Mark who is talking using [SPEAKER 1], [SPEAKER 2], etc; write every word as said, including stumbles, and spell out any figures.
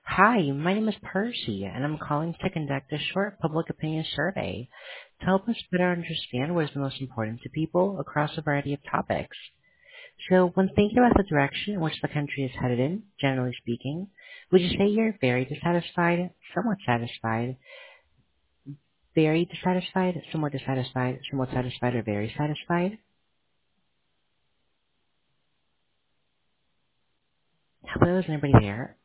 [SPEAKER 1] Hi, my name is Percy, and I'm calling to conduct a short public opinion survey to help us better understand what is the most important to people across a variety of topics. So, when thinking about the direction in which the country is headed in, generally speaking, would you say you're very dissatisfied, somewhat satisfied, very dissatisfied, somewhat dissatisfied, somewhat satisfied, or very satisfied? Hello, is anybody there?